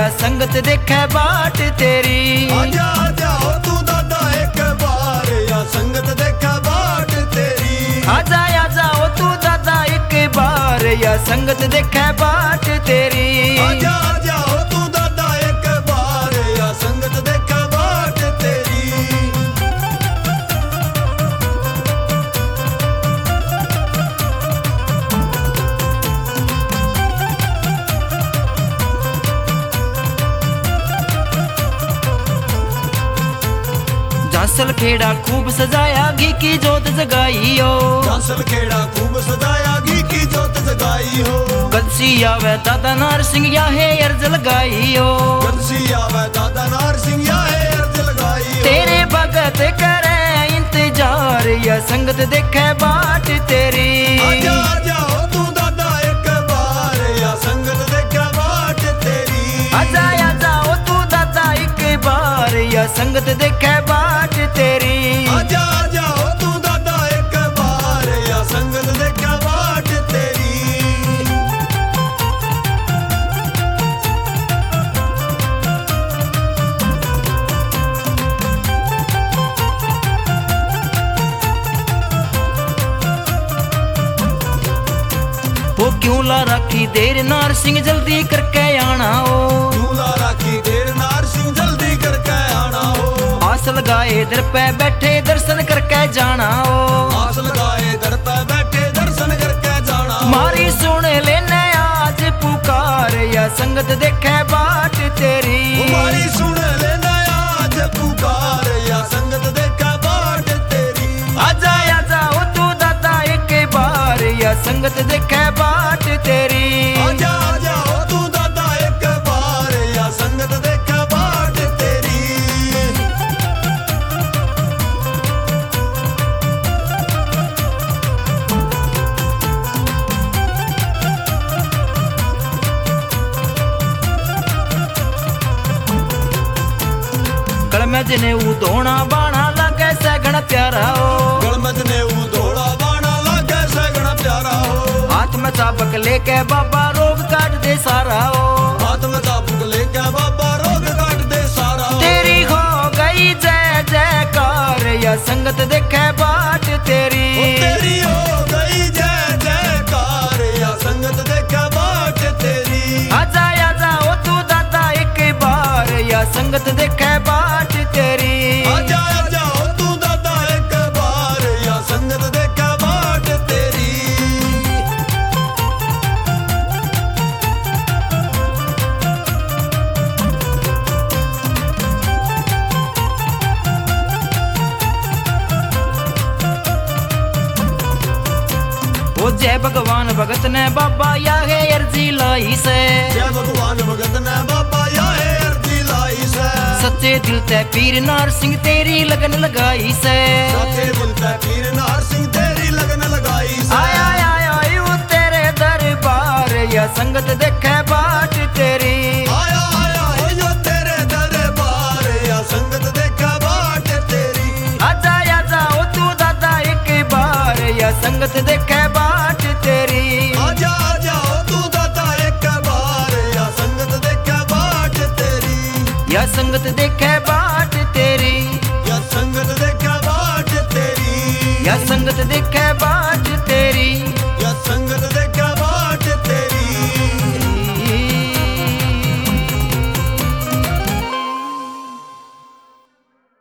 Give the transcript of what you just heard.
या संगत देखे बाट तेरी। आजा आजा ओ तू दादा एक बार या संगत देखे बाट तेरी। आजा आजा ओ तू दादा एक बार या संगत देखे बाट तेरी। आजा आजा ओ तू दादा एक बार या संगत देखे बाट तेरी। झांसल खेड़ा खूब सजाया घी की जोत जगाई हो। झांसल खेड़ा खूब सजाया घी की जोत जगाई हो। कलसी आवे दादा नार सिंह या है अर्ज लगाई हो। कलसी आवे दादा नार सिंह या है अर्ज लगाई हो। तेरे भगत करे इंतजार या संगत देखे बाट तेरी। आजा आजा ओ तू दादा एक बार या संगत देखे बाट तेरी। आजा आजा ओ तू दादा एक बार या संगत देखे बाट तेरी। आजा आजा ओ तू दादा एक बार या संगत देखे बाट तेरी। वो क्यों ला रखी देर नार सिंह जल्दी करके आना हो। क्यों ला रखी देर नार सिंह जल्दी करके आना हो। आस लगाए दर पे बैठे दर्शन करके जाना हो। आस लगाए दर पे बैठे दर्शन करके जाना हो। मारी सुन लेने आज पुकार या संगत देखे बाट तेरी। हमारी सुन लेना आज पुकार या संगत देखे बाट तेरी। आजा आजा ओ तू दादा एक बार या संगत देखे बाट तेरी। आजा आजा ओ तू दादा एक बार या संगत देखे बाट तेरी। कलमज ने ऊ धोना बाणा लागे सगण प्यारा हो। गलमज ने ऊ धोड़ा बाणा लागे सगण प्यारा हो। हाथ में चाबक लेके बाबा रोग काट दे सारा हो। हाथ में चाबुक लेके बाबा रोग काट दे सारा हो। तेरी हो गई जय जयकार या संगत देखे बाट तेरी। ओ तेरी हो गई जय जयकार या संगत देखे बाट तेरी। आजा आजा ओ तू दादा एक बार या संगत देखे बाट तेरी। आजा आजा ओ तू दादा एक बार या संगत देखे बाट तेरी। ओ जय भगवान भगत ने बाबा या है अर्जी लाई से। जय भगवान भगत ने बाबा या है अर्जी लाई से। सच्चे दिल ते पीर नार सिंह तेरी लगन लगाई से। सच्चे दिल ते पीर नार सिंह तेरी लगन लगाई से। आया आया आयु तेरे दरबार या संगत देखे बाट तेरी। आया आया यो तेरे दरबार या संगत देखे बाट तेरी। आजा आजा ओ तू दादा एक बार या संगत देखे बाट तेरी। आजा आजा ओ तू दादा एक बार या संगत देखे बाट तेरी। या संगत देखे बाट तेरी। या संगत देखे बाट तेरी। या संगत देखे बाट